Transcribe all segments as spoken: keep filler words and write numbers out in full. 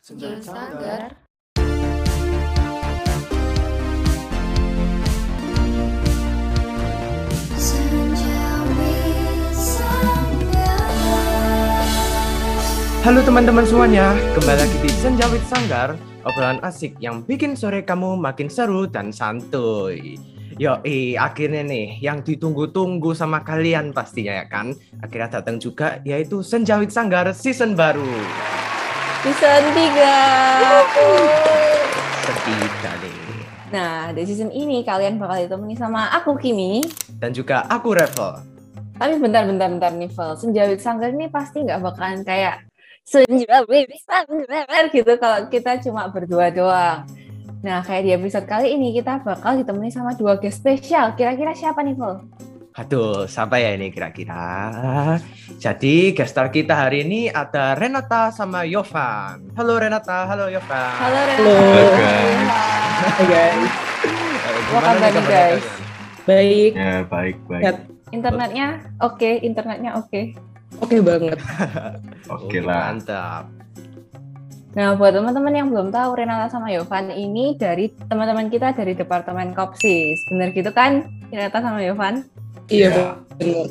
Senja Sanggar. Halo teman-teman semuanya, kembali lagi di Senja with Sanggar, obrolan asik yang bikin sore kamu makin seru dan santuy. Yoi, akhirnya nih, yang ditunggu-tunggu sama kalian pastinya ya kan, akhirnya datang juga, yaitu Senja with Sanggar season baru. Season tiga. Ketiga nih. Nah, di season ini kalian bakal ditemani sama aku, Kimi. Dan juga aku, Revel. Tapi bentar-bentar-bentar nih, Vel. Senja with Sanggar ini pasti nggak bakalan kayak Senja with Sanggar gitu kalau kita cuma berdua doang. Nah, kayak di episode kali ini kita bakal ditemani sama dua guest spesial. Kira-kira siapa nih, Vel? Aduh, siapa ya ini kira-kira? Jadi, guest star kita hari ini ada Renata sama Yovan. Halo Renata, halo Yovan. Halo, Renata. Halo, guys. Hai guys. Apa kabar nih, guys? Baik. Ya, baik, baik. Ya, Internetnya oke, internetnya oke. Oke banget. Oke lah. Mantap. Nah, buat teman-teman yang belum tahu, Renata sama Yovan ini dari teman-teman kita dari Departemen Kopsis. Bener gitu kan, Renata sama Yovan? Iya, Ya. benar.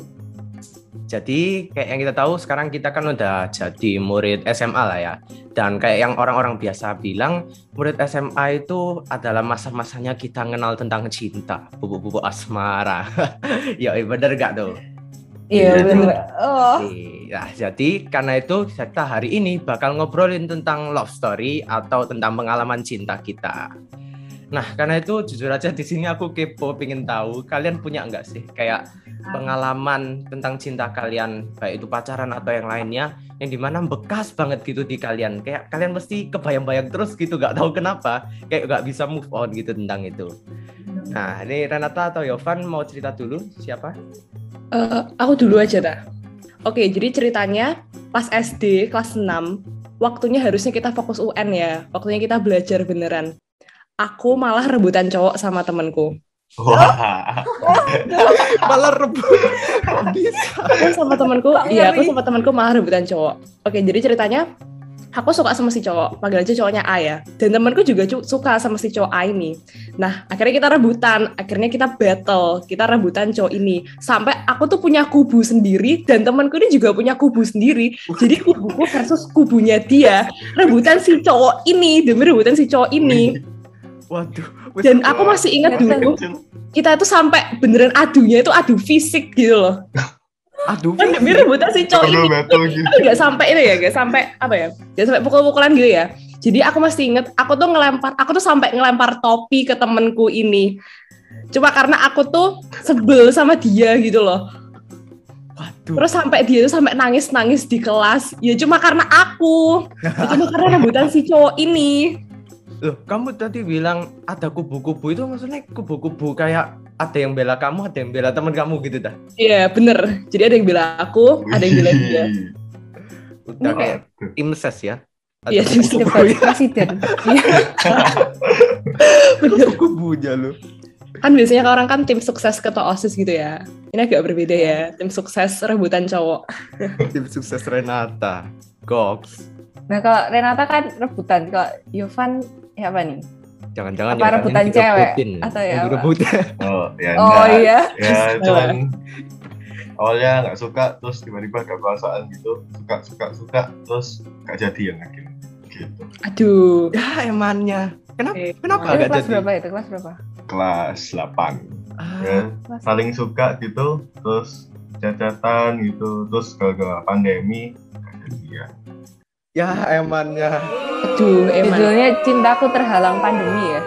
Jadi kayak yang kita tahu sekarang kita kan udah jadi murid S M A lah ya. Dan kayak yang orang-orang biasa bilang, murid S M A itu adalah masa-masanya kita kenal tentang cinta, bubuk-bubuk asmara. Ya, bener gak tuh? Iya, Iya, bener. Oh. Nah, jadi karena itu kita hari ini bakal ngobrolin tentang love story atau tentang pengalaman cinta kita. Nah, karena itu jujur aja di sini aku kepo pengen tahu kalian punya nggak sih kayak pengalaman tentang cinta kalian, baik itu pacaran atau yang lainnya, yang dimana bekas banget gitu di kalian, kayak kalian mesti kebayang-bayang terus gitu, nggak tahu kenapa, kayak nggak bisa move on gitu tentang itu. Nah, ini Renata atau Yovan mau cerita dulu, siapa? Eh, aku dulu aja dah. Oke, jadi ceritanya pas S D kelas enam, waktunya harusnya kita fokus U N ya, waktunya kita belajar beneran. Aku malah rebutan cowok sama temanku. Wah. Malah rebut. Kok bisa? Aku sama temanku, Kok iya aku ngeri? sama temanku malah rebutan cowok. Oke, jadi ceritanya aku suka sama si cowok, panggil aja cowoknya A ya. Dan temanku juga cu- suka sama si cowok A ini. Nah, akhirnya kita rebutan, akhirnya kita battle, kita rebutan cowok ini. Sampai aku tuh punya kubu sendiri dan temanku ini juga punya kubu sendiri. Jadi kubuku versus kubunya dia, rebutan si cowok ini demi rebutan si cowok ini. Waduh. Dan aku masih ingat dulu, kita itu sampai beneran adunya itu adu fisik gitu loh. Aduh. Kan demi rebutan si cowok ini. Perlu battle gitu. Tapi nggak sampai itu ya, nggak sampai apa ya, nggak sampai pukul-pukulan gitu ya. Jadi aku masih inget, aku tuh ngelempar, aku tuh sampai ngelempar topi ke temenku ini. Cuma karena aku tuh sebel sama dia gitu loh. Waduh. Terus sampai dia tuh sampai nangis-nangis di kelas. Ya cuma karena aku, ya cuma karena rebutan si cowok ini. Loh, kamu tadi bilang ada kubu-kubu itu maksudnya kubu-kubu kayak ada yang bela kamu, ada yang bela teman kamu gitu dah. Iya bener. Jadi ada yang bela aku, ada yang bela dia. Udah Ini kayak tim ses ya. Ada Iya, tim ses. kubu-kubu Debat ya. presiden. Iya. Bener. Kubunya lu. Kan biasanya kalau orang kan tim sukses ketua OSIS gitu ya. Ini agak berbeda ya. Tim sukses rebutan cowok. Tim sukses Renata. Goks. Nah, kalau Renata kan rebutan, kalau Yovan ya apa nih? Jangan-jangan Apa yang rebutan yang cewek? direbutin. Atau ya Yang apa? direbutin. Oh, ya Oh enggak. iya. Ya, cuman awalnya nggak suka, terus tiba-tiba ada perasaan gitu. Suka, suka, suka, terus nggak jadi yang akhirnya. Gitu. Aduh. Ya emannya. Kenapa? Oke. Kenapa Itu gak kelas jadi? berapa itu? Kelas berapa? Kelas delapan. Ah, Ya, Kelas saling suka gitu, terus cacatan gitu, terus gara-gara pandemi nggak jadi ya. ya emannya. Aduh, emang. Judulnya Cintaku Terhalang Pandemi ya.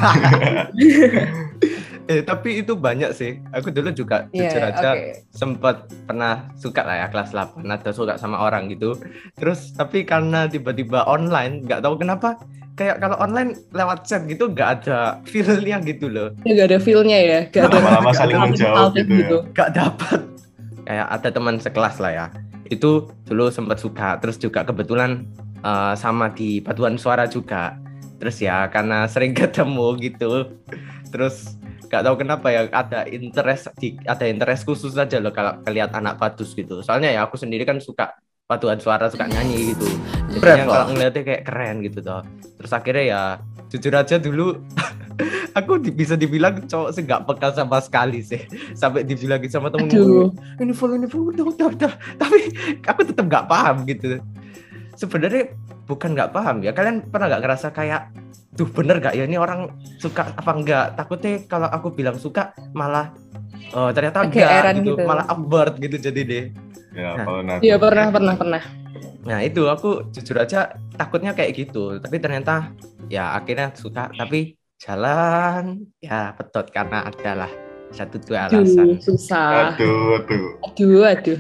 Eh tapi itu banyak sih. Aku dulu juga Iya, jujur aja oke. sempat pernah suka lah ya kelas delapan atau suka sama orang gitu. Terus tapi karena tiba-tiba online, nggak tahu kenapa kayak kalau online lewat chat gitu nggak ada feel-nya gitu loh. Ya, gak ada feel-nya ya. Gak ada Lama-lama saling gak ada menjauh feel gitu ya. Nggak dapat. Kayak ada teman sekelas lah ya. Itu dulu sempat suka. Terus juga kebetulan eh, sama di paduan suara juga. Terus ya karena sering ketemu gitu. Terus nggak tahu kenapa ya ada interest di, ada interest khusus aja loh kalau lihat anak padus gitu. Soalnya ya aku sendiri kan suka paduan suara, suka nyanyi gitu. Jadinya Bravo. kalau ngeliatnya kayak keren gitu toh. Terus akhirnya ya jujur aja dulu aku di- bisa dibilang cowok sih nggak peka sama sekali sih. Sampai dibilangin sama temen Aduh. ini follow ini follow udah udah udah. Tapi aku tetap nggak paham gitu. Sebenarnya bukan nggak paham ya. Kalian pernah nggak ngerasa kayak, tuh bener gak ya ini orang suka apa enggak? Takutnya kalau aku bilang suka malah oh, ternyata enggak Kegeeran gitu, gitu. malah absurd gitu jadi deh. Ya, Nah. kalau nanti. Iya pernah pernah pernah. Nah itu aku jujur aja takutnya kayak gitu, tapi ternyata ya akhirnya suka, tapi jalan ya petot karena adalah satu dua Aduh, alasan. susah. Aduh, aduh. Aduh, aduh.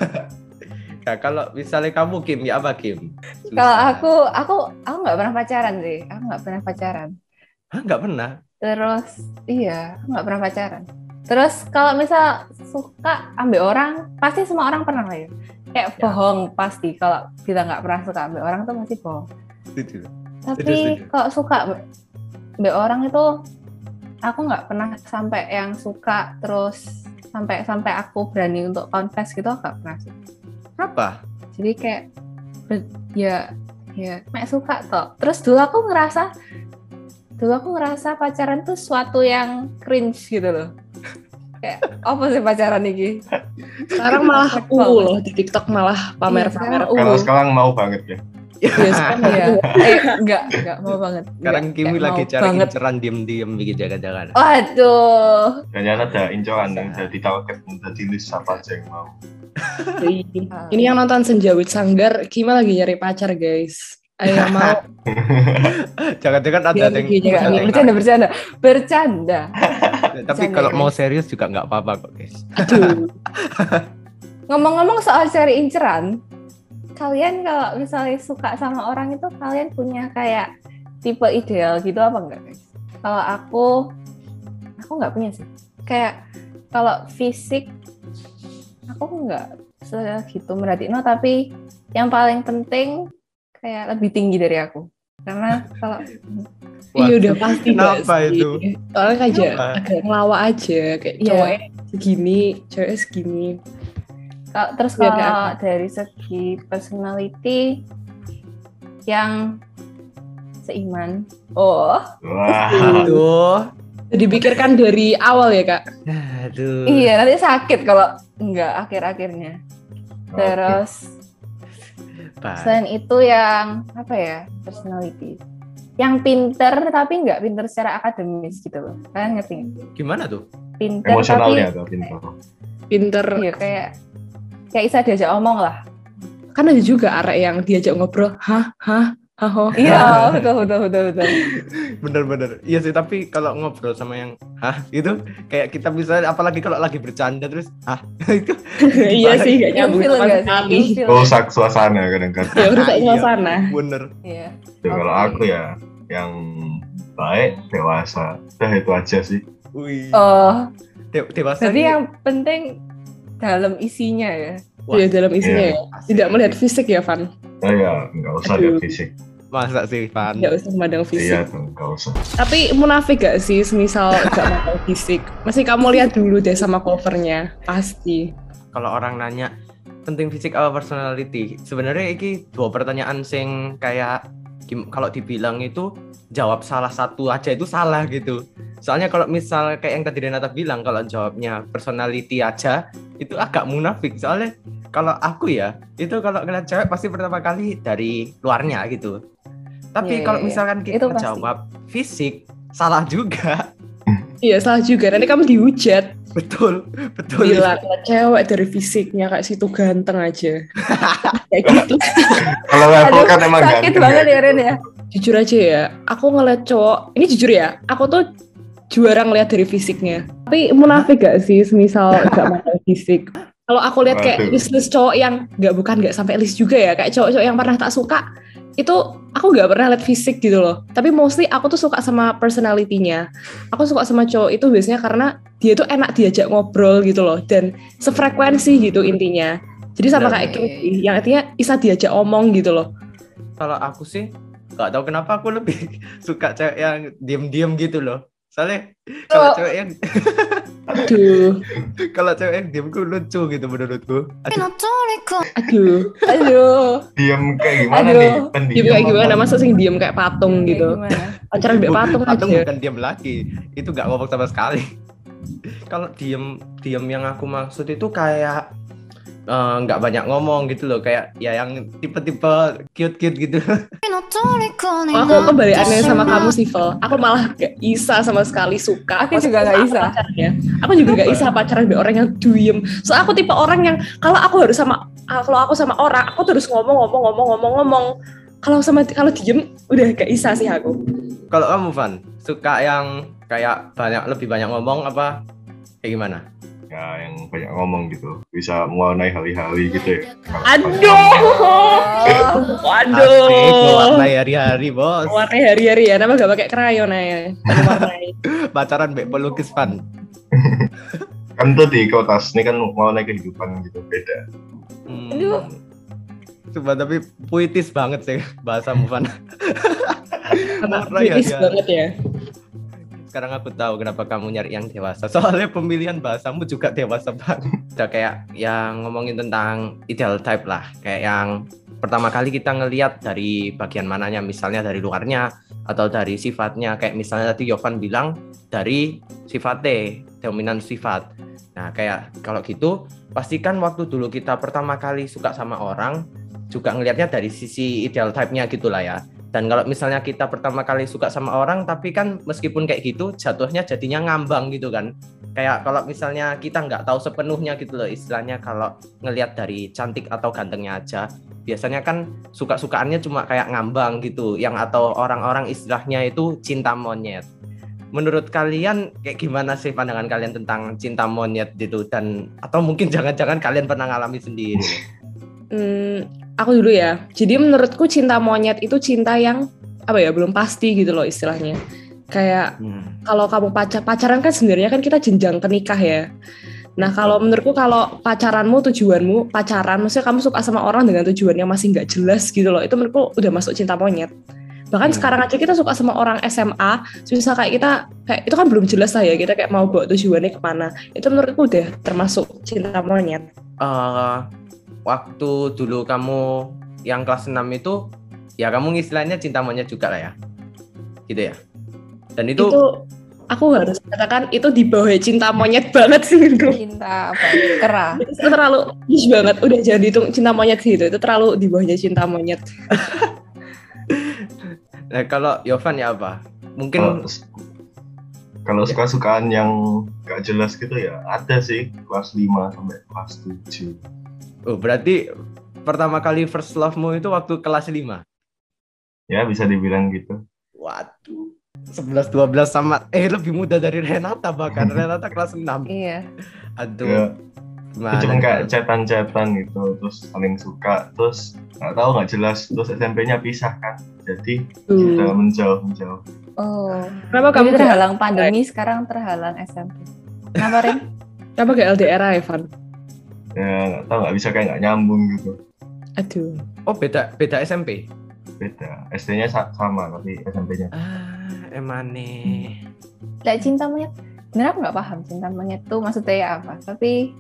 Nah kalau misalnya kamu Kim ya apa Kim? Susah. Kalau aku, aku, aku nggak pernah pacaran sih. Aku nggak pernah pacaran. Hah, nggak pernah. Terus, iya, aku nggak pernah pacaran. Terus kalau misal suka ambil orang, pasti semua orang pernah lah ya. Kayak Ya. bohong pasti. Kalau kita nggak pernah suka ambil orang tuh pasti bohong. Setuju. Tapi setuju. kalau suka ambil orang itu, aku nggak pernah sampai yang suka terus sampai sampai aku berani untuk confess gitu, aku nggak pernah sih. Apa? Jadi kayak ber- ya ya mek suka toh. Terus dulu aku ngerasa dulu aku ngerasa pacaran tuh suatu yang cringe gitu loh. Kayak apa sih pacaran ini? Sekarang malah Perfect uh banget. loh di TikTok malah pamer-pamer. Iya, sekarang Kalau uh. sekarang mau banget ya. Iya, sekarang Iya. uh. Eh enggak, enggak mau banget. Sekarang Enggak, Kimi enggak lagi mau cari banget. inceran diem-diem bikin jangan-jangan. Waduh. Jangan ada incoan yang jadi target, jadi list siapa aja yang mau. Ini yang nonton Senja with Sanggar, Kima lagi nyari pacar guys. Ayo yang mau. Jangan-jangan ada Dia yang lagi Enggak, nyari. enggak, bercanda, bercanda. Bercanda. tapi Bercanda, kalau guys. mau serius juga nggak apa-apa kok guys. Aduh. Ngomong-ngomong soal cari inceran, kalian kalau misalnya suka sama orang itu kalian punya kayak tipe ideal gitu apa enggak guys? Kalau aku, aku nggak punya sih. Kayak kalau fisik, aku nggak segitu merhatiin, no, tapi yang paling penting kayak lebih tinggi dari aku. Karena kalau Iya udah pasti nggak Kenapa sih? itu? Soalnya aja Kenapa? agak ngelawak aja kayak Iya. cowoknya segini, ceweknya segini. kalau- terus Iya, kalau kayak dari segi personality yang seiman, oh Wah, Aduh. Jadi dipikirkan dari awal ya kak. Aduh. iya nanti sakit kalau enggak akhir-akhirnya. Terus Pak. selain itu yang apa ya, personality yang pinter tapi nggak pinter secara akademis gitu loh, kalian ngerti nggak? Gimana tuh? Pinter emosionalnya tapi atau pintar. Pinter. iya kayak kayak bisa diajak omong lah. Kan ada juga arek yang diajak ngobrol, hah, hah, hah, oh. Iya betul betul betul betul. Bener-bener. Iya sih, tapi kalau ngobrol sama yang hah itu kayak kita bisa, apalagi kalau lagi bercanda terus hah itu Iya sih, gak nyambung Ilfil sama nggak sih? sekali. Ilfil. Rusak suasana kadang-kadang. Ya udah kayak Iya. sana. bener. Iya. Ya, kalau Oke. aku ya yang baik, dewasa, udah itu aja sih. Wih. Oh, De- dewasa. jadi ini- yang penting dalam isinya ya. Wah, Iya dalam isinya Iya. ya. asik. Tidak melihat fisik ya Van. Ya ya, nggak usah Aduh. lihat fisik. Masa sih Van? Tidak usah memandang fisik. Iya tuh, nggak usah. Tapi munafik gak sih semisal gak memandang fisik? Masih kamu lihat dulu deh sama covernya. Pasti. Kalau orang nanya penting fisik apa personality, sebenarnya ini dua pertanyaan sing kayak gim- kalau dibilang itu jawab salah satu aja itu salah gitu. Soalnya kalau misal kayak yang tadi Renata bilang, kalau jawabnya personality aja itu agak munafik. Soalnya kalau aku ya itu kalau ngeliat cewek pasti pertama kali dari luarnya gitu. Tapi Iya, kalau iya, iya. misalkan kita Itu pasti. jawab fisik, salah juga. Iya salah juga. Nanti kamu dihujat. Betul, betul. Bilang cewek dari fisiknya kayak situ ganteng aja. Kayak gitu. Kalau level Aduh, kan emang sakit ganteng banget ya. ya Ren ya. Jujur aja ya, aku ngeliat cowok, ini jujur ya, aku tuh juara ngeliat dari fisiknya. Tapi munafik gak sih semisal gak mandang fisik? Kalau aku lihat kayak Waduh. list-list cowok yang nggak bukan nggak sampai list juga ya, kayak cowok-cowok yang pernah tak suka, itu aku nggak pernah lihat fisik gitu loh. Tapi mostly aku tuh suka sama personality-nya. Aku suka sama cowok itu biasanya karena dia tuh enak diajak ngobrol gitu loh, dan sefrekuensi gitu intinya. Jadi sama Benar. kayak Kim sih, yang artinya bisa diajak omong gitu loh. Kalau aku sih nggak tahu kenapa aku lebih suka cewek yang diem-diem gitu loh. Soalnya kalau Oh. cewek yang Aduh, Kalau cewek yang diem tuh lucu gitu menurutku. Aduh, aduh. Aduh. Diam kayak gimana Aduh. nih? Pendiam Diem kayak gimana? apa? Masa sih diem kayak patung Kayak gitu? gimana? Pacaran kayak patung patung aja. bukan diem lagi. Itu nggak ngomong sama sekali. Kalau diem diem yang aku maksud itu kayak eh, nggak banyak ngomong gitu loh, kayak ya yang tipe-tipe cute-cute gitu. Oh, aku kebalikannya sama kamu sih, Vel. Aku malah gak bisa sama sekali suka. Aku Maksudnya juga gak sama bisa. pacarnya. Aku juga gak Apa? bisa pacaran dengan orang yang diem. So aku tipe orang yang kalau aku harus sama ah, kalau aku sama orang, aku terus ngomong ngomong ngomong ngomong ngomong. Kalau sama kalau diem udah gak bisa sih aku. Kalau kamu Van, suka yang kayak banyak lebih banyak ngomong apa kayak gimana? Ya yang banyak ngomong gitu, bisa mewarnai hari-hari gitu ya. Kalau Aduh. Oh. Asik, Waduh. mewarnai hari-hari bos. Warnai hari-hari ya, nama gak pakai krayon ya. Warnai. Pacaran mbak pelukis Van. kan tuh di kotas ini kan mewarnai kehidupan gitu, beda. Hmm. Aduh. Coba tapi puitis banget sih bahasamu Van. Mewarnai Kritis hari-hari. banget ya. Sekarang aku tahu kenapa kamu nyari yang dewasa. Soalnya pemilihan bahasamu juga dewasa banget. Udah kayak yang ngomongin tentang ideal type lah. Kayak yang pertama kali kita ngelihat dari bagian mananya. Misalnya dari luarnya atau dari sifatnya. Kayak misalnya tadi Yovan bilang dari sifatnya, dominan sifat. Nah kayak kalau gitu pastikan waktu dulu kita pertama kali suka sama orang juga ngelihatnya dari sisi ideal type-nya gitulah ya. Dan kalau misalnya kita pertama kali suka sama orang, tapi kan meskipun kayak gitu, jatuhnya jadinya ngambang gitu kan. Kayak kalau misalnya kita nggak tahu sepenuhnya gitu loh, istilahnya kalau ngelihat dari cantik atau gantengnya aja, biasanya kan suka-sukaannya cuma kayak ngambang gitu, yang atau orang-orang istilahnya itu cinta monyet. Menurut kalian kayak gimana sih pandangan kalian tentang cinta monyet gitu? Dan atau mungkin jangan-jangan kalian pernah ngalami sendiri? Hmm, aku dulu ya. Jadi menurutku cinta monyet itu cinta yang apa ya, belum pasti gitu loh istilahnya. Kayak Hmm. kalau kamu pacar pacaran kan sebenarnya kan kita jenjang ke nikah ya. Nah kalau menurutku kalau pacaranmu tujuanmu pacaran, maksudnya kamu suka sama orang dengan tujuan yang masih nggak jelas gitu loh, itu menurutku udah masuk cinta monyet. Bahkan Hmm. sekarang aja kita suka sama orang S M A, susah kayak kita kayak itu kan belum jelas lah ya, kita kayak mau bawa tujuannya kemana. Itu menurutku udah termasuk cinta monyet. Uh, waktu dulu kamu yang kelas enam itu ya kamu istilahnya cinta monyet juga lah ya gitu ya, dan itu, Itu aku harus katakan itu di bawah cinta monyet banget sih itu. Cinta apa? Kera. Itu terlalu niche banget, udah jadi itu cinta monyet sih itu, itu terlalu di bawahnya cinta monyet. nah, kalau Yovan ya apa mungkin Kalau kalau suka-sukaan yang gak jelas gitu ya ada sih, kelas lima sampai kelas tujuh. oh berarti pertama kali first love-mu itu waktu kelas lima. Ya bisa dibilang gitu. Waduh, sebelas dua belas sama eh lebih muda dari Renata, bahkan Renata kelas enam. Iya. Aduh, Ya, gimana cuma nih, kayak Bang? chatan-chatan gitu, terus saling suka, terus nggak tahu nggak jelas, terus S M P-nya pisah kan, jadi kita Hmm. menjauh menjauh. Oh. Kenapa Kamu kamu gak, terhalang pandemi, sekarang terhalang S M P. Kenapa, Rin? kenapa gak L D R, Evan? Ya nggak tahu, nggak bisa kayak nggak nyambung gitu. Aduh. Oh beda beda S M P. Beda, S D-nya sa- sama tapi S M P-nya. Ah, emane. Kayak cinta monyet. Sebenarnya aku nggak paham cinta monyet tuh maksudnya ya apa. Tapi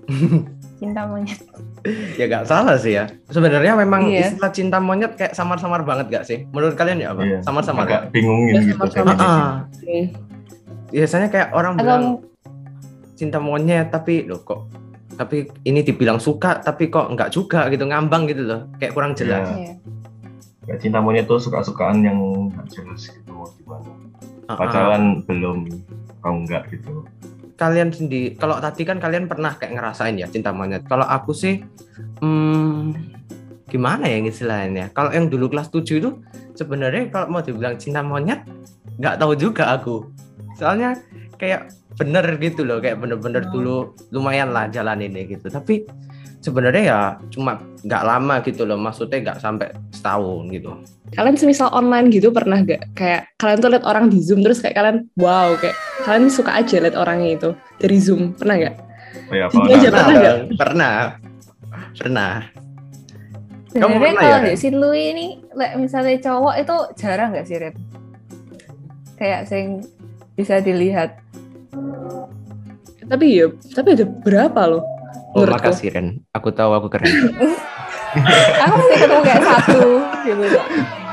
cinta monyet. Ya gak salah sih ya. Sebenarnya memang Iya. istilah cinta monyet kayak samar-samar banget gak sih? Menurut kalian ya apa? Iya. Samar-samar. Agak bingungin Ya, gitu. sama-sama. definisi. Ah, Hmm. biasanya kayak orang Atau bilang cinta monyet tapi loh kok tapi ini dibilang suka tapi kok enggak juga gitu, ngambang gitu loh, kayak kurang jelas. Iya. iya. Kayak cinta monyet tuh suka-sukaan yang nggak jelas gitu mau gimana. Ah, ah. Pacaran belum, kau enggak gitu. Kalian sendiri, kalau tadi kan kalian pernah kayak ngerasain ya cinta monyet. Kalau aku sih hmm, gimana ya istilahnya, kalau yang dulu kelas tujuh itu sebenarnya kalau mau dibilang cinta monyet nggak tahu juga aku, soalnya kayak bener gitu loh, kayak bener-bener dulu lumayan lah jalan ini gitu, tapi sebenarnya ya cuma nggak lama gitu loh, maksudnya nggak sampai setahun gitu. Kalian semisal online gitu pernah gak? Kayak kalian tuh liat orang di Zoom terus kayak kalian wow, kayak kalian suka aja liat orangnya itu dari Zoom, pernah gak? Oh ya, Jujur kalau aja, nggak- pernah nggak? Pernah, pernah. Kamu Sebenarnya pernah kalau ya, di Ren? si Lui ini, like, misalnya cowok itu jarang nggak sih, Ren? Kayak sing bisa dilihat. Itu Tapi ya, tapi ada berapa loh? Oh, menurutku. makasih Ren. Aku tahu aku keren. Aku masih ketemu kayak satu gitu kok.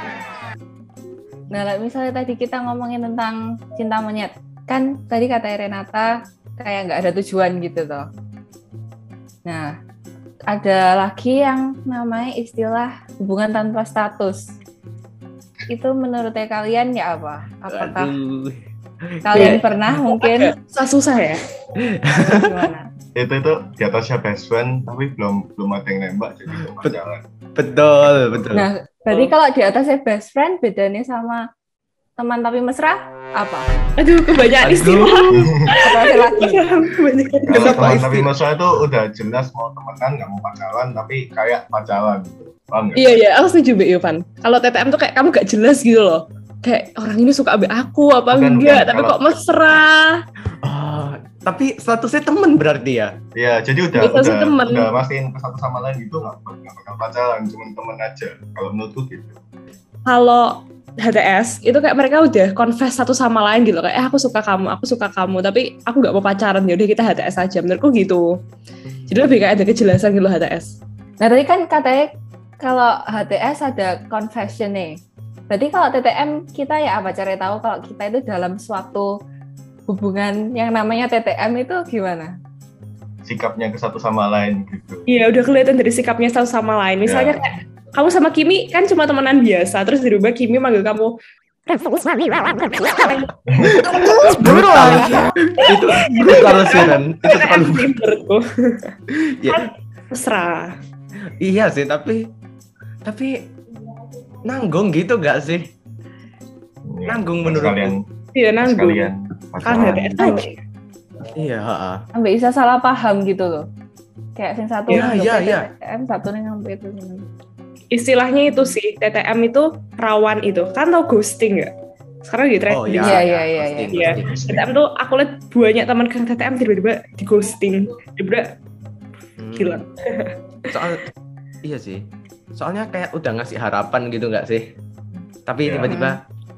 Nah, like misalnya tadi kita ngomongin tentang cinta monyet, kan tadi kata Renata kayak nggak ada tujuan gitu toh. Nah, ada lagi yang namanya istilah hubungan tanpa status. Itu menurut kalian ya apa? Apakah Aduh. kalian Ya. pernah mungkin Susah-susah ya? gimana? Itu itu di atasnya best friend tapi belum belum ada yang nembak jadi belum pacaran. Betul, betul. Nah, berarti kalau di atasnya best friend bedanya sama teman tapi mesra apa? Aduh, kebanyakan Aduh. istilah. Apa ada lagi? Kebanyakan. Kalau Kenapa teman isti- tapi mesra itu udah jelas mau temenan nggak mau pacaran tapi kayak pacaran gitu. Paham nggak? Iya, iya, aku setuju Mbak Yovan. Kalau T T M tuh kayak kamu gak jelas gitu loh. Kayak orang ini suka sama aku apa Bukan, enggak, bukan. tapi Kalau- kok mesra. Oh, tapi statusnya temen berarti ya? Iya, jadi udah Bisa sih udah, temen. udah mastiin ke satu sama lain gitu nggak nggak bakal pacaran, cuma temen aja. Kalau menurutku gitu. Kalau H T S itu kayak mereka udah confess satu sama lain gitu kayak eh aku suka kamu, aku suka kamu, tapi aku nggak mau pacaran, ya udah kita H T S aja. Menurutku gitu. Jadi lebih kayak ada kejelasan gitu H T S. Nah, tadi kan katanya kalau H T S ada confession nih. Berarti kalau T T M kita ya apa cara tahu kalau kita itu dalam suatu hubungan yang namanya T T M itu gimana? Sikapnya ke satu sama lain gitu. Iya, udah kelihatan dari sikapnya satu sama lain. Misalnya Ya. kayak kamu sama Kimi kan cuma temenan biasa, terus dirubah Kimi manggil kamu Brutal. Itu brutal sih Ren. Itu T T M terlalu sih menurutku. ya, Mesra. iya sih, tapi tapi nanggung gitu gak sih? Ya, Nanggung menurutku. sekalian Iya, nanggung. sekalian Kan H pacaran. T S aja. Iya, heeh. Sampai bisa salah paham gitu loh. Kayak sing satu Iya, nganggep iya, T T iya. M, satu nih ngambil itu. Istilahnya itu sih, T T M itu rawan itu. Kan tau ghosting nggak? Sekarang di Oh trending. iya, Iya, iya, iya, iya, ghosting, iya. ghosting. T T M tuh aku lihat banyak teman kan T T M tiba-tiba di ghosting. Tiba-tiba Hmm. gila. Soal iya sih. Soalnya kayak udah ngasih harapan gitu nggak sih? Tapi Ya. tiba-tiba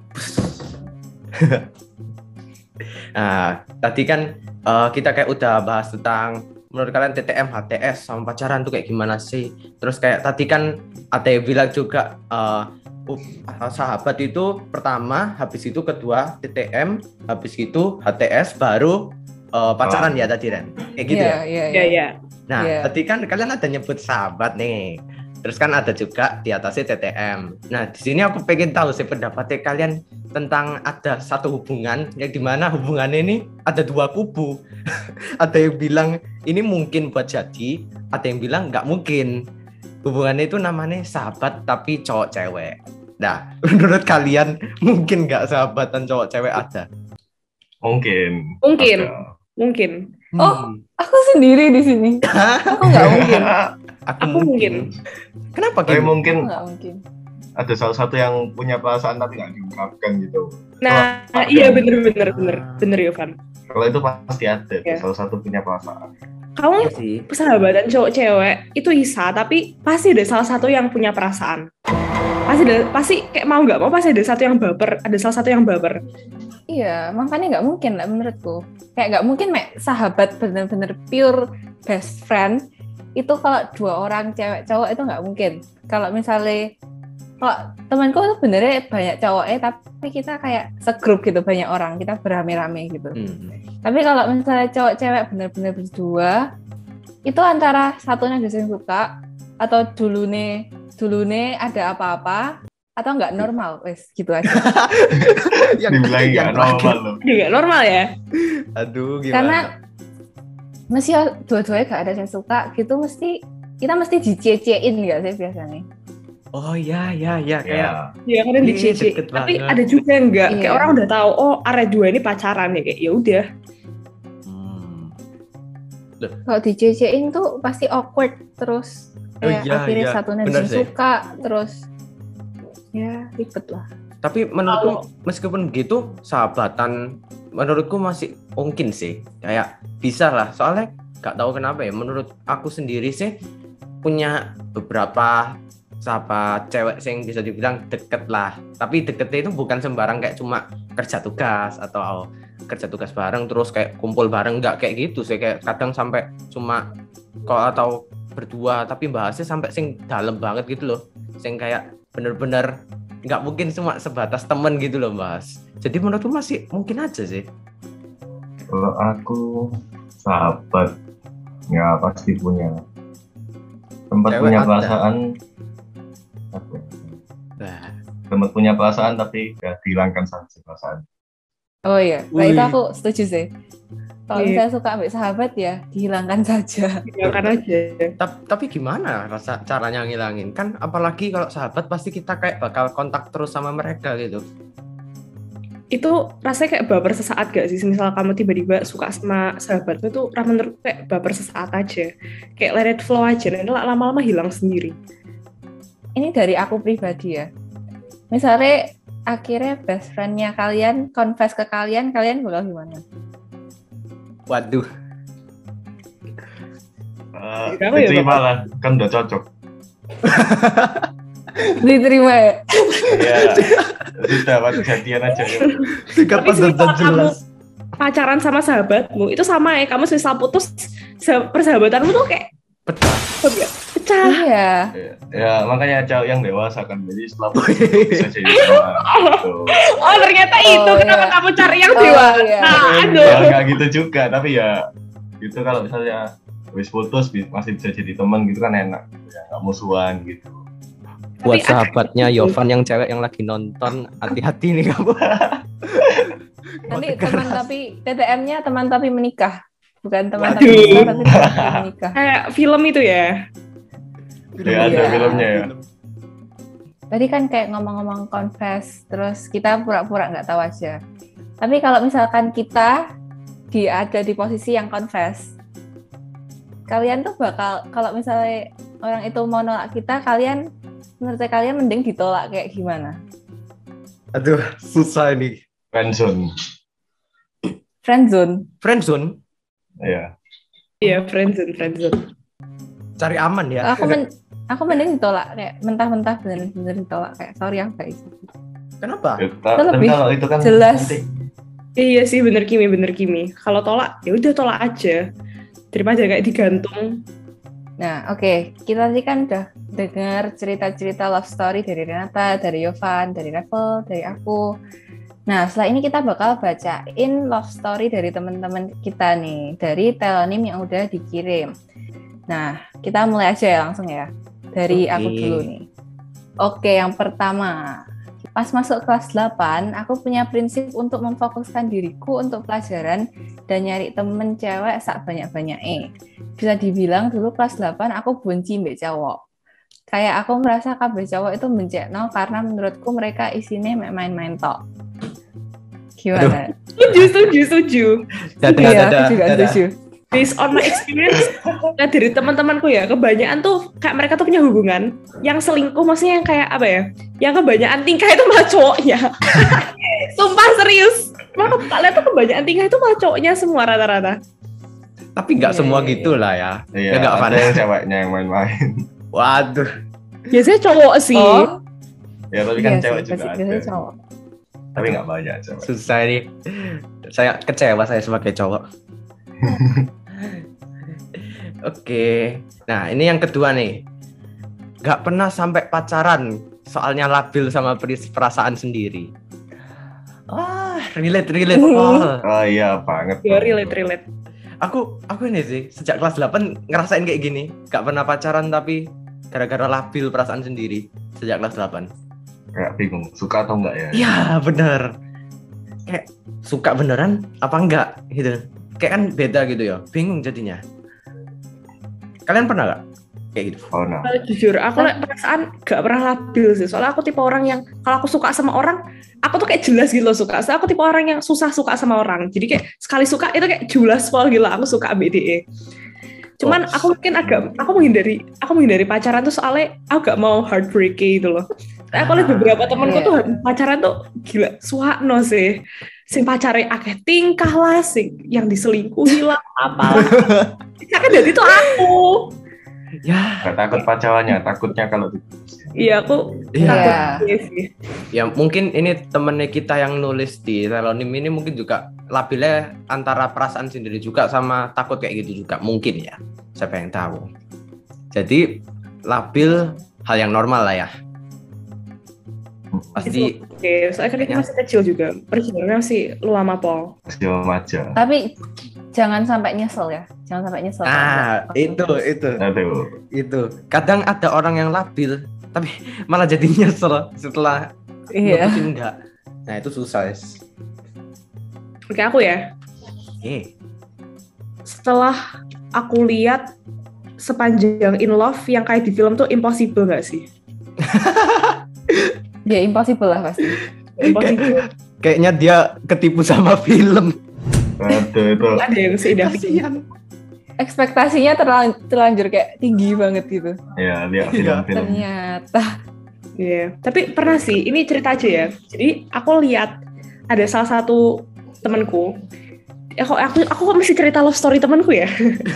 Nah, tadi kan eh, kita kayak udah bahas tentang menurut kalian T T M, H T S sama pacaran tuh kayak gimana sih? Terus kayak tadi kan Ate bilang juga eh, uh, sahabat itu pertama, habis itu kedua T T M, habis itu H T S baru eh, pacaran ya tadi Ren. Kayak gitu Iya, ya. iya, Iya, iya. Nah, Iya. tadi kan kalian ada nyebut sahabat nih. Terus kan ada juga di atasnya T T M. Nah, di sini aku pengen tahu sih pendapatnya kalian tentang ada satu hubungan yang dimana hubungannya ini ada dua kubu. Ada yang bilang ini mungkin buat jadi, ada yang bilang nggak mungkin. Hubungannya itu namanya sahabat tapi cowok cewek. Nah, menurut kalian mungkin nggak sahabatan cowok cewek ada? Mungkin. Mungkin. Ada. Mungkin. Oh. Hmm. Aku sendiri di sini. Aku nggak mungkin. Aku, Aku mungkin. Kenapa Tapi gitu? mungkin Aku nggak mungkin. ada salah satu yang punya perasaan tapi nggak diungkapkan gitu. Nah, Oh, iya ada. bener bener bener bener Yovan. Kalau itu pasti ada, Ya. salah satu punya perasaan. Kamu Iya sih. persahabatan cowok cewek itu bisa, tapi pasti ada salah satu yang punya perasaan. Pasti ada, pasti kayak mau nggak mau pasti ada satu yang baper, ada salah satu yang baper. Iya, makanya nggak mungkin lah menurutku. Kayak nggak mungkin mek sahabat bener-bener pure best friend itu kalau dua orang cewek cowok itu nggak mungkin. Kalau misalnya kalau temanku tuh benernya banyak cowoknya tapi kita kayak segrup gitu banyak orang kita berame-rame gitu. Hmm. Tapi kalau misalnya cowok cewek bener-bener berdua itu antara satunya ada yang suka atau dulune dulune ada apa-apa atau nggak normal, wes gitu aja. Yang- Dibilang yang nggak normal terakhir. loh. Juga normal ya. Aduh, gimana? Karena mesti dua-duanya gak ada yang suka gitu mesti kita mesti dicie-ciein nggak sih biasanya? Oh ya, ya, ya, kayak Ya. Iya kan Ih, di C C. deket Tapi banget. ada juga yang enggak. Kayak Iya. orang udah tahu oh area dua ini pacaran ya kayak ya udah. Hmm. Kalau dicie-ciein tuh pasti awkward terus Oh kayak iya, akhirnya iya. satunya Bener yang sih. suka terus ya ribet lah. Tapi menurutku meskipun begitu sahabatan menurutku masih mungkin sih. Kayak bisa lah. Soalnya nggak tahu kenapa ya. Menurut aku sendiri sih punya beberapa sahabat cewek yang bisa dibilang deket lah. Tapi deketnya itu bukan sembarang kayak cuma kerja tugas atau kerja tugas bareng terus kayak kumpul bareng, nggak kayak gitu sih, kayak kadang sampai cuma kalau atau berdua tapi bahasnya sampai sing dalam banget gitu loh, sing kayak bener-bener nggak mungkin cuma sebatas temen gitu loh Mas. Jadi menurutku masih mungkin aja sih. Kalau aku sahabat ya pasti punya, sempat Cewek punya ada. perasaan apa ya? Nah, sempat punya perasaan tapi ya dihilangkan saja perasaan. Oh iya, nah Wih. itu aku setuju sih. Kalau Iya. misalnya suka ambil sahabat ya dihilangkan saja. Hilangkan aja. tapi, tapi gimana rasa caranya ngilangin? Kan apalagi kalau sahabat pasti kita kayak bakal kontak terus sama mereka gitu. Itu rasanya kayak baper sesaat gak sih? Misal kamu tiba-tiba suka sama sahabatmu itu menurut kayak baper sesaat aja. Kayak let it flow aja, nanti lama-lama hilang sendiri. Ini dari aku pribadi ya. Misalnya akhirnya best friend-nya kalian confess ke kalian, kalian bakal gimana? Waduh, Uh, Kamu ya, diterima lah, kan udah cocok. Diterima ya? Iya, sudah buat kejadian aja ya. singkat Tapi padat dan semisal kamu jelas. pacaran sama sahabatmu itu sama ya, kamu misal putus sa- persahabatanmu tuh kayak Pecah. pecah. Iya. Ya, ya, makanya cowok yang dewasa kan, jadi setelah putus itu bisa jadi teman gitu. Oh ternyata Oh, itu kenapa iya. kamu cari yang Oh, dewasa? iya. Aduh. Ya nggak gitu juga, tapi ya itu kalau misalnya habis putus bi- masih bisa jadi teman gitu kan enak, ya nggak musuhan gitu. Buat Tapi sahabatnya Yovan yang cewek yang lagi nonton, hati-hati nih kamu. Nanti Mau teman keras. tapi T T M-nya teman tapi menikah. Bukan teman Waduh. tapi menikah, tapi teman tapi menikah. Kayak film itu ya. Ya ada Iya. filmnya ya. Tadi kan kayak ngomong-ngomong confess, terus kita pura-pura nggak tahu aja. Tapi kalau misalkan kita di ada di posisi yang confess, kalian tuh bakal, kalau misalnya orang itu mau nolak kita, kalian menurut saya kalian mending ditolak kayak gimana? Aduh, susah ini. Friendzone. Friendzone. Friendzone, Ya. Iya, friendzone, friendzone. cari aman ya. Aku men, aku mending ditolak kayak mentah-mentah bener-bener ditolak kayak sorry aku nggak bisa. Kenapa? Ya, ta- Itu tapi lebih kalau itu kan jelas. nanti Iya sih, bener Kimi, bener Kimi. Kalau tolak, ya udah tolak aja. Daripada kayak digantung. Nah, oke. Kita tadi kan udah dengar cerita-cerita love story dari Renata, dari Yovan, dari Revel, dari aku. Nah, setelah ini kita bakal bacain love story dari teman-teman kita nih, dari telonym yang udah dikirim. Nah, kita mulai aja ya langsung ya. Dari Oke. aku dulu nih. Oke, yang pertama. Pas masuk kelas delapan, aku punya prinsip untuk memfokuskan diriku untuk pelajaran dan nyari temen cewek sak banyak-banyaknya. Bisa dibilang dulu kelas delapan aku benci mbek cowok. Kayak aku merasa kabeh cowok itu bencekno karena menurutku mereka isinya mek main-main tok. Gimana? Setuju, setuju, setuju. Dadah, Iya, dadah, aku juga dadah. setuju. Based on my experience, nah dari teman-temanku ya, kebanyakan tuh kayak mereka tuh punya hubungan yang selingkuh, maksudnya yang kayak apa ya? Yang kebanyakan tingkah itu malah cowoknya. Sumpah serius. Maka tak lihat tuh kebanyakan tingkah itu malah cowoknya semua rata-rata. Tapi nggak Iya, semua iya, gitu lah ya. iya, Ya nggak, Van. ada yang ceweknya yang main-main. Waduh, Biasanya cowok sih. Oh, Ya tapi kan iya cewek sih, juga pasti- ada. biasanya cowok. Tapi nggak banyak cewek. susah ini. Saya kecewa saya sebagai cowok. Oke, nah ini yang kedua nih. Nggak pernah sampai pacaran, soalnya labil sama peris- perasaan sendiri. Ah, relate, relate. Oh. Oh iya banget. Ya relate, relate. Aku, aku ini sih sejak kelas delapan ngerasain kayak gini. Nggak pernah pacaran tapi gara-gara labil perasaan sendiri sejak kelas delapan. Kayak bingung, suka atau enggak ya? Iya, bener. Kayak suka beneran apa enggak gitu. Kayak kan beda gitu ya. Bingung jadinya. Kalian pernah nggak kayak gitu? Oh nah. Kalau jujur, aku like, perasaan gak pernah labil sih. Soalnya aku tipe orang yang kalau aku suka sama orang, aku tuh kayak jelas gitu loh suka. Soalnya aku tipe orang yang susah suka sama orang. Jadi kayak sekali suka itu kayak jelas pol gila aku suka B D E. Cuman Oh. aku mungkin agak aku menghindari aku menghindari pacaran tuh soalnya aku gak mau heartbreaky gitu loh. Soalnya aku lihat Ah, beberapa temanku iya. tuh pacaran tuh gila suakno sih. Sing pacare akeh tingkah lah, sing yang diselingkuhi lah, apalah. Kan dari itu aku. Ya, Gak takut pacarannya, takutnya kalau diputusin. Iya, aku Iya. takut iya sih. ya mungkin ini temennya kita yang nulis di telonim ini mungkin juga labilnya antara perasaan sendiri juga sama takut kayak gitu juga mungkin ya. Siapa yang tahu. Jadi labil hal yang normal lah ya. Pasti Oke, soalnya kan kita masih kecil juga. Perjalanannya masih lu sama Paul. Masih remaja. Tapi jangan sampai nyesel ya. Jangan sampai nyesel. ah itu itu Aduh. itu kadang ada orang yang labil tapi malah jadi nyesel setelah Iya. mutusin enggak. Nah itu susah guys. Oke, aku ya. Eh, Setelah aku lihat sepanjang In Love yang kayak di film tuh impossible gak sih? Ya impossible lah pasti. Impossible. kayaknya dia ketipu sama film. Aduh itu. Ada yang seindah film. Kasihan. Ekspektasinya terlan- terlanjur kayak tinggi banget gitu. Ya, lihat Iya. film-film. Ternyata. Iya, tapi pernah sih, ini cerita aja ya. Jadi aku lihat ada salah satu temanku. Aku aku aku kok mesti cerita love story temanku ya?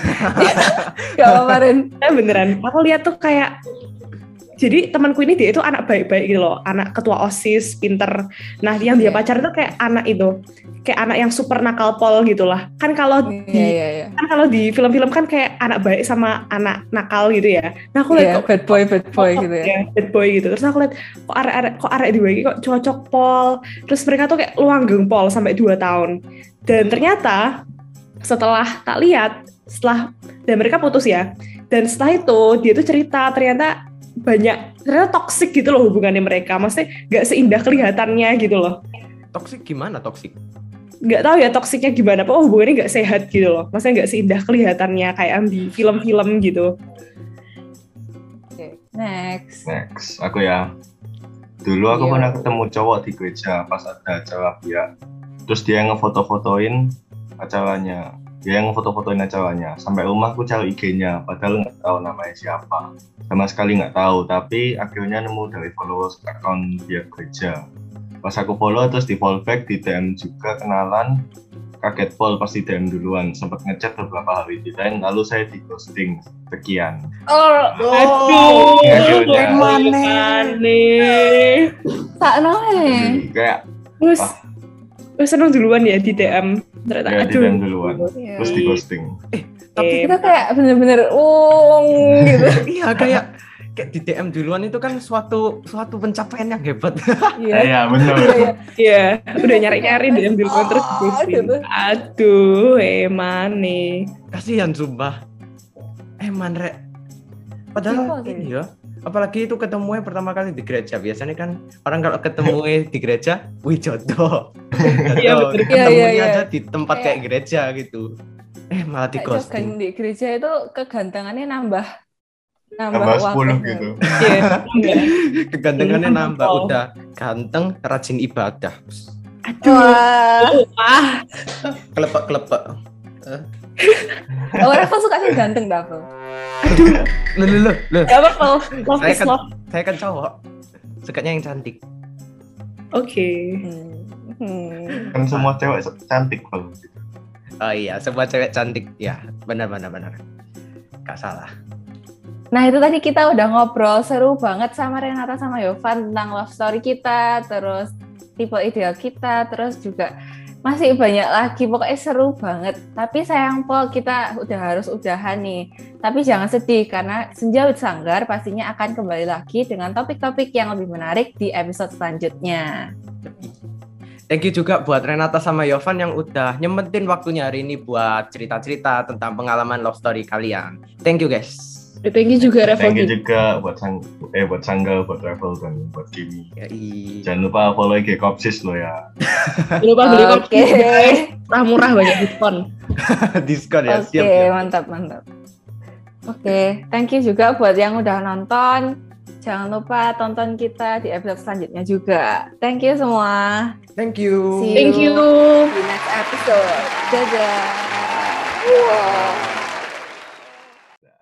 Gak apa-apa Ren. Eh, beneran. Aku lihat tuh kayak jadi temanku ini dia itu anak baik-baik gitu loh, anak ketua OSIS, pinter. Nah, yang dia Iya. pacar itu kayak anak itu, kayak anak yang super nakal pol gitu lah. Kan kalau Iya di iya iya. kan kalau di film-film kan kayak anak baik sama anak nakal gitu ya. Nah, aku lihat Iya, kok bad boy bad boy cocok gitu ya. ya, bad boy gitu. Terus aku lihat kok arek-arek kok arek dibagi kok cocok pol. Terus mereka tuh kayak luanggeng pol sampai dua tahun. Dan ternyata setelah tak lihat, setelah dan mereka putus ya. Dan setelah itu dia tuh cerita ternyata banyak ternyata toksik gitu loh hubungannya mereka. Maksudnya nggak seindah kelihatannya gitu loh. Toksik gimana toksik? Nggak tahu ya toksiknya gimana, pokoknya hubungannya nggak sehat gitu loh. Maksudnya nggak seindah kelihatannya kayak yang di film-film gitu. Oke, next. Next, aku ya. Dulu aku Iya. pernah ketemu cowok di gereja pas ada acara biak. Terus dia yang ngefoto-fotoin acaranya. Dia yang ngefoto-fotoin acaranya. Sampai rumah aku cari I G-nya, padahal nggak tahu namanya siapa. Sama sekali nggak tahu, tapi akhirnya nemu dari followers akun biak gereja. Pas aku follow terus di follow back, di D M juga kenalan. Kaget pol pasti D M duluan. Sempat ngechat beberapa hari di lain, lalu saya di ghosting. Sekian. Oh, Aduh, Akhirnya. gimana? tak noe. Kayak Terus, Ah. terus seneng duluan ya di D M. Ternyata ya di aduh. D M duluan. Iya. Terus di ghosting. Eh, Itu kayak bener-bener wong gitu. Iya kayak kayak di D M duluan itu kan suatu suatu pencapaian yang hebat. Iya. Iya benar. Iya, iya. Iya, udah nyari-nyari D M duluan terus Oh, ghosting. gitu. Aduh, emang nih. Kasihan sumpah. Eman rek. Padahal Iya, ini ya. Apalagi itu ketemunya pertama kali di gereja. Biasanya kan orang kalau ketemu di gereja, wih jodoh. Iya, Jodoh. bener. Ketemunya Iya, iya, iya. aja di tempat kayak gereja gitu. Eh malah di Kayak ghosting. jogan di gereja itu kegantengannya nambah nambah, Tambah waktu. sepuluh gitu. Iya. Enggak. Kegantengannya Iya, nambah, Paul. udah ganteng, rajin ibadah. Aduh. Wah. Ah, Kelepek-kelepek. Oh, Rafa suka sih ganteng Rafa. Loh, loh, loh, loh. gak apa-apa. Love Saya is kan, love. saya kan cowok. Sukanya yang cantik. Oke. Hmm. Hmm. Kan semua cewek cantik kalau gitu. Oh iya, semua cewek cantik. Ya, benar, benar, benar. Gak salah. Nah itu tadi kita udah ngobrol seru banget sama Renata sama Yovan tentang love story kita, terus tipe ideal kita, terus juga masih banyak lagi, pokoknya seru banget. Tapi sayang Pol, kita udah harus udahan nih. Tapi jangan sedih karena Senja with Sanggar pastinya akan kembali lagi dengan topik-topik yang lebih menarik di episode selanjutnya. Thank you juga buat Renata sama Yovan yang udah nyempetin waktunya hari ini buat cerita-cerita tentang pengalaman love story kalian. Thank you guys. Thank you juga Revo. Thank you juga buat sang eh buat Sanggal, buat Travel dan buat Kimi. Yai. Jangan lupa follow I G Kopsis lo ya. Jangan lupa beli kopi. Oke, Murah-murah banyak diskon. Diskon ya, oke, siap ya. mantap mantap. Oke, thank you juga buat yang udah nonton. Jangan lupa tonton kita di episode selanjutnya juga. Thank you semua. Thank you. See Thank you. di next episode. Dadah. Wow.